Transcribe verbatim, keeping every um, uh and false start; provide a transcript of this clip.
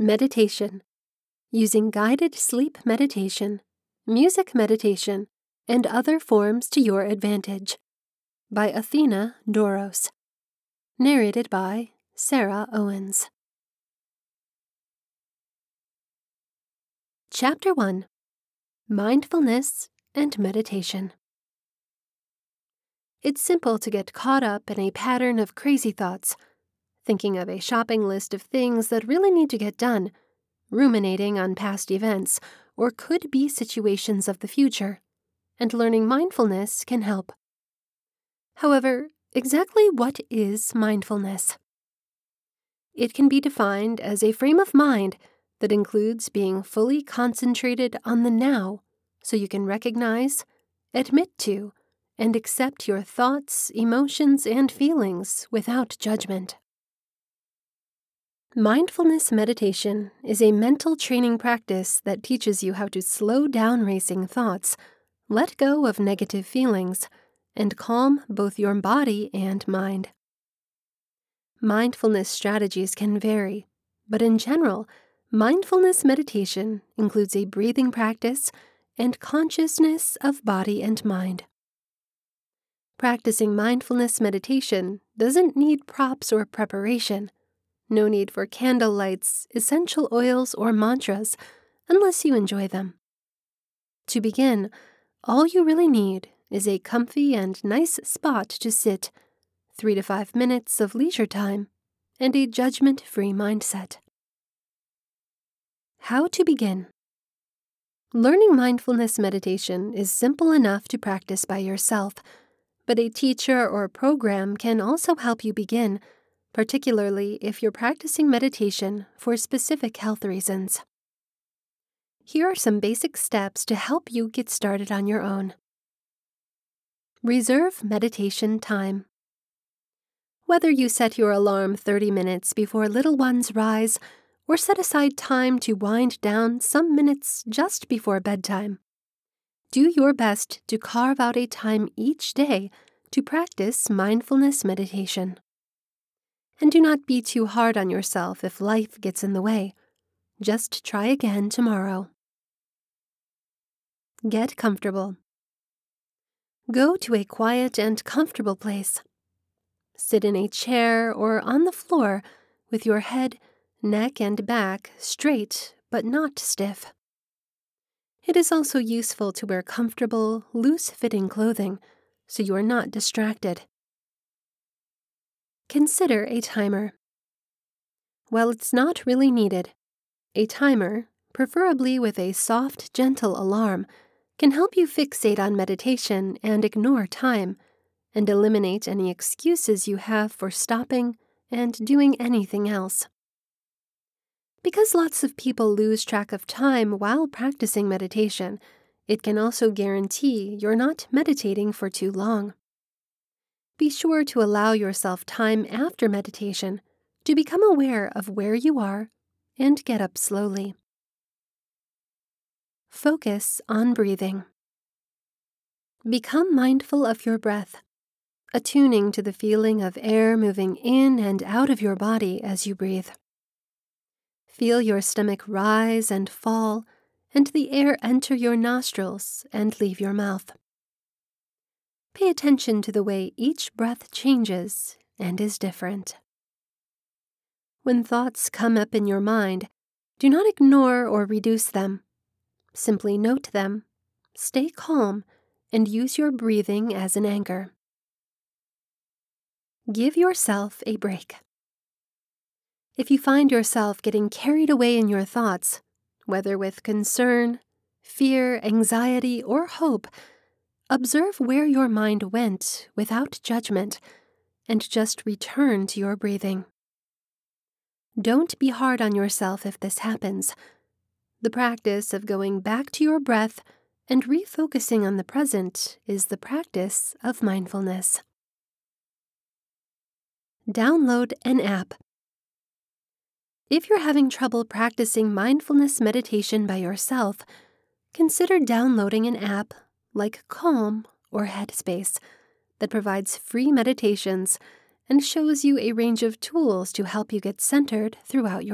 Meditation, using guided sleep meditation, music meditation, and other forms to your advantage, by Athena Douros. Narrated by Sarah Owens. Chapter one. Mindfulness and Meditation. It's simple to get caught up in a pattern of crazy thoughts, thinking of a shopping list of things that really need to get done, ruminating on past events or could-be situations of the future, and learning mindfulness can help. However, exactly what is mindfulness? It can be defined as a frame of mind that includes being fully concentrated on the now so you can recognize, admit to, and accept your thoughts, emotions, and feelings without judgment. Mindfulness meditation is a mental training practice that teaches you how to slow down racing thoughts, let go of negative feelings, and calm both your body and mind. Mindfulness strategies can vary, but in general, mindfulness meditation includes a breathing practice and consciousness of body and mind. Practicing mindfulness meditation doesn't need props or preparation. No need for candle lights, essential oils, or mantras, unless you enjoy them. To begin, all you really need is a comfy and nice spot to sit, three to five minutes of leisure time, and a judgment-free mindset. How to begin? Learning mindfulness meditation is simple enough to practice by yourself, but a teacher or program can also help you begin, particularly if you're practicing meditation for specific health reasons. Here are some basic steps to help you get started on your own. Reserve meditation time. Whether you set your alarm thirty minutes before little ones rise, or set aside time to wind down some minutes just before bedtime, do your best to carve out a time each day to practice mindfulness meditation. And do not be too hard on yourself if life gets in the way. Just try again tomorrow. Get comfortable. Go to a quiet and comfortable place. Sit in a chair or on the floor with your head, neck, and back straight but not stiff. It is also useful to wear comfortable, loose-fitting clothing so you are not distracted. Consider a timer. While it's not really needed, a timer, preferably with a soft, gentle alarm, can help you fixate on meditation and ignore time, and eliminate any excuses you have for stopping and doing anything else. Because lots of people lose track of time while practicing meditation, it can also guarantee you're not meditating for too long. Be sure to allow yourself time after meditation to become aware of where you are and get up slowly. Focus on breathing. Become mindful of your breath, attuning to the feeling of air moving in and out of your body as you breathe. Feel your stomach rise and fall, and the air enter your nostrils and leave your mouth. Pay attention to the way each breath changes and is different. When thoughts come up in your mind, do not ignore or reduce them. Simply note them, stay calm, and use your breathing as an anchor. Give yourself a break. If you find yourself getting carried away in your thoughts, whether with concern, fear, anxiety, or hope, observe where your mind went without judgment and just return to your breathing. Don't be hard on yourself if this happens. The practice of going back to your breath and refocusing on the present is the practice of mindfulness. Download an app. If you're having trouble practicing mindfulness meditation by yourself, consider downloading an app like Calm or Headspace that provides free meditations and shows you a range of tools to help you get centered throughout your